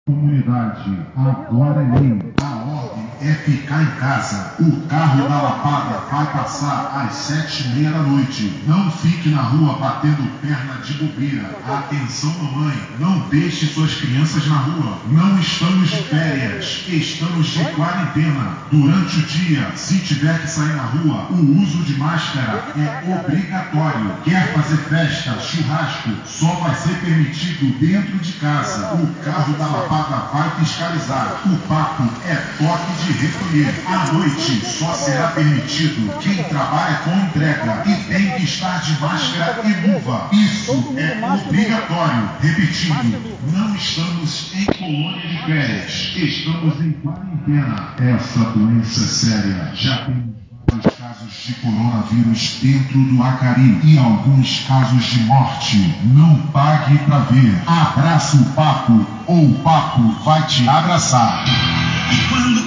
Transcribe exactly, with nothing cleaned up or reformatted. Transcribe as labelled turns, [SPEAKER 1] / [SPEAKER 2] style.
[SPEAKER 1] Comunidade, agora é lei. A ordem é ficar em casa. O carro da lapada vai passar às sete e meia da noite. Não fique na rua batendo perna de bobeira. Atenção, mamãe, não deixe suas crianças na rua. Não estamos de férias, estamos de quarentena. Durante o dia, se tiver que sair na rua, o uso de máscara é obrigatório. Quer fazer festa, churrasco, só vai ser permitido dentro de casa. O carro da lapada vai fiscalizar. O papo é toque de recolher. À noite só será permitido quem trabalha com entrega e tem que estar de máscara e luva. Isso é obrigatório. Repetindo, não estamos em colônia de férias, estamos em quarentena. Essa doença é séria. Já tem vários casos de coronavírus dentro do Acari e alguns casos de morte. Não pague pra ver. Abraça o papo ou o papo vai te abraçar.